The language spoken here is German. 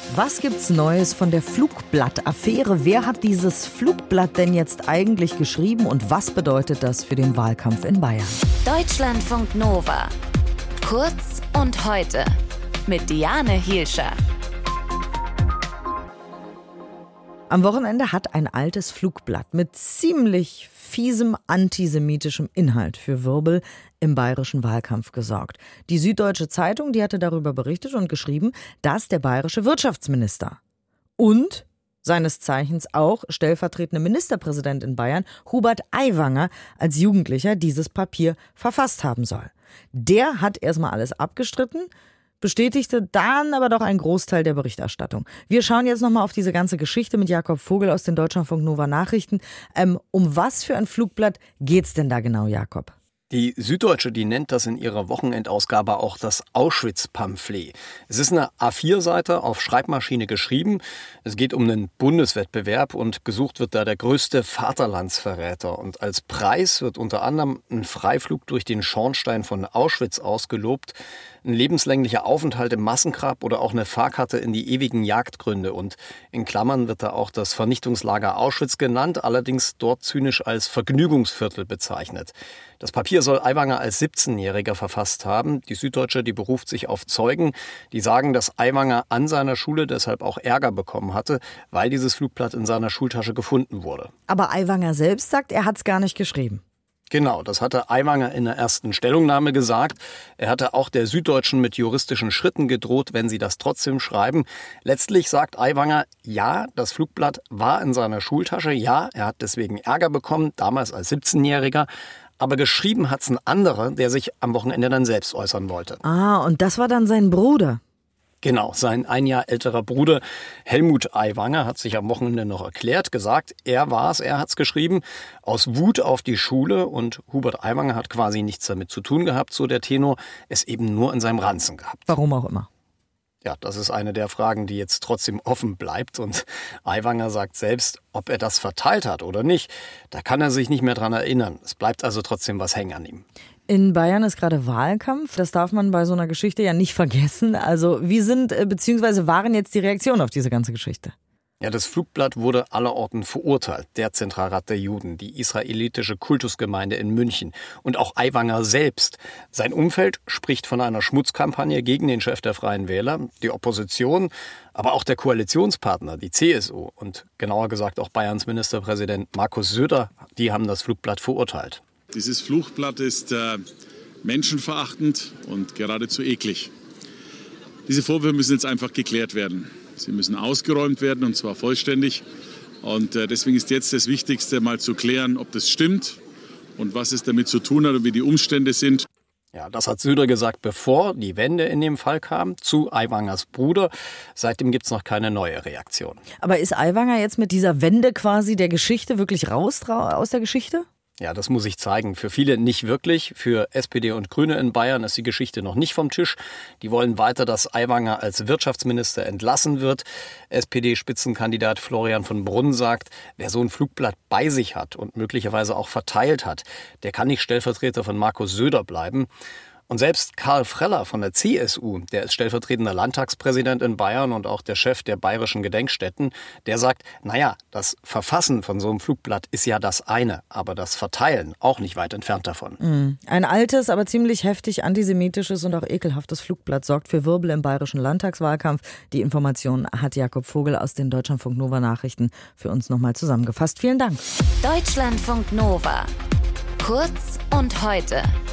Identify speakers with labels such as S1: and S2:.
S1: Was gibt's Neues von der Flugblatt-Affäre? Wer hat dieses Flugblatt denn jetzt eigentlich geschrieben und was bedeutet das für den Wahlkampf in Bayern?
S2: Deutschlandfunk Nova. Kurz und heute mit Diane Hielscher.
S1: Am Wochenende hat ein altes Flugblatt mit ziemlich fiesem antisemitischem Inhalt für Wirbel im bayerischen Wahlkampf gesorgt. Die Süddeutsche Zeitung, die hatte darüber berichtet und geschrieben, dass der bayerische Wirtschaftsminister und seines Zeichens auch stellvertretende Ministerpräsident in Bayern, Hubert Aiwanger, als Jugendlicher dieses Papier verfasst haben soll. Der hat erstmal alles abgestritten, bestätigte dann aber doch einen Großteil der Berichterstattung. Wir schauen jetzt nochmal auf diese ganze Geschichte mit Jakob Vogel aus den Deutschlandfunk Nova Nachrichten. Um was für ein Flugblatt geht's denn da genau, Jakob?
S3: Die Süddeutsche, die nennt das in ihrer Wochenendausgabe auch das Auschwitz-Pamphlet. Es ist eine A4-Seite auf Schreibmaschine geschrieben. Es geht um einen Bundeswettbewerb und gesucht wird da der größte Vaterlandsverräter. Und als Preis wird unter anderem ein Freiflug durch den Schornstein von Auschwitz ausgelobt, ein lebenslänglicher Aufenthalt im Massengrab oder auch eine Fahrkarte in die ewigen Jagdgründe. Und in Klammern wird da auch das Vernichtungslager Auschwitz genannt, allerdings dort zynisch als Vergnügungsviertel bezeichnet. Das Papier soll Aiwanger als 17-Jähriger verfasst haben. Die Süddeutsche, die beruft sich auf Zeugen, die sagen, dass Aiwanger an seiner Schule deshalb auch Ärger bekommen hatte, weil dieses Flugblatt in seiner Schultasche gefunden wurde.
S1: Aber Aiwanger selbst sagt, er hat es gar nicht geschrieben.
S3: Genau, das hatte Aiwanger in der ersten Stellungnahme gesagt. Er hatte auch der Süddeutschen mit juristischen Schritten gedroht, wenn sie das trotzdem schreiben. Letztlich sagt Aiwanger, ja, das Flugblatt war in seiner Schultasche, ja, er hat deswegen Ärger bekommen, damals als 17-Jähriger. Aber geschrieben hat's ein anderer, der sich am Wochenende dann selbst äußern wollte.
S1: Ah, und das war dann sein Bruder.
S3: Genau, sein ein Jahr älterer Bruder Helmut Aiwanger hat sich am Wochenende noch erklärt, gesagt, er hat's geschrieben, aus Wut auf die Schule, und Hubert Aiwanger hat quasi nichts damit zu tun gehabt, so der Tenor, es eben nur in seinem Ranzen gehabt.
S1: Warum auch immer.
S3: Ja, das ist eine der Fragen, die jetzt trotzdem offen bleibt, und Aiwanger sagt selbst, ob er das verteilt hat oder nicht, da kann er sich nicht mehr dran erinnern. Es bleibt also trotzdem was hängen an ihm.
S1: In Bayern ist gerade Wahlkampf. Das darf man bei so einer Geschichte ja nicht vergessen. Also wie sind bzw. waren jetzt die Reaktionen auf diese ganze Geschichte?
S3: Ja, das Flugblatt wurde allerorten verurteilt. Der Zentralrat der Juden, die israelitische Kultusgemeinde in München und auch Aiwanger selbst. Sein Umfeld spricht von einer Schmutzkampagne gegen den Chef der Freien Wähler, die Opposition, aber auch der Koalitionspartner, die CSU und genauer gesagt auch Bayerns Ministerpräsident Markus Söder, die haben das Flugblatt verurteilt.
S4: Dieses Flugblatt ist menschenverachtend und geradezu eklig. Diese Vorwürfe müssen jetzt einfach geklärt werden. Sie müssen ausgeräumt werden, und zwar vollständig. Und deswegen ist jetzt das Wichtigste, mal zu klären, ob das stimmt und was es damit zu tun hat und wie die Umstände sind.
S3: Ja, das hat Söder gesagt, bevor die Wende in dem Fall kam, zu Aiwangers Bruder. Seitdem gibt's noch keine neue Reaktion.
S1: Aber ist Aiwanger jetzt mit dieser Wende quasi der Geschichte wirklich raus aus der Geschichte?
S3: Ja, das muss ich zeigen. Für viele nicht wirklich. Für SPD und Grüne in Bayern ist die Geschichte noch nicht vom Tisch. Die wollen weiter, dass Aiwanger als Wirtschaftsminister entlassen wird. SPD-Spitzenkandidat Florian von Brunn sagt, wer so ein Flugblatt bei sich hat und möglicherweise auch verteilt hat, der kann nicht Stellvertreter von Markus Söder bleiben. Und selbst Karl Freller von der CSU, der ist stellvertretender Landtagspräsident in Bayern und auch der Chef der bayerischen Gedenkstätten, der sagt, naja, das Verfassen von so einem Flugblatt ist ja das eine, aber das Verteilen auch nicht weit entfernt davon.
S1: Ein altes, aber ziemlich heftig antisemitisches und auch ekelhaftes Flugblatt sorgt für Wirbel im bayerischen Landtagswahlkampf. Die Informationen hat Jakob Vogel aus den Deutschlandfunk Nova Nachrichten für uns nochmal zusammengefasst. Vielen Dank.
S2: Deutschlandfunk Nova. Kurz und heute.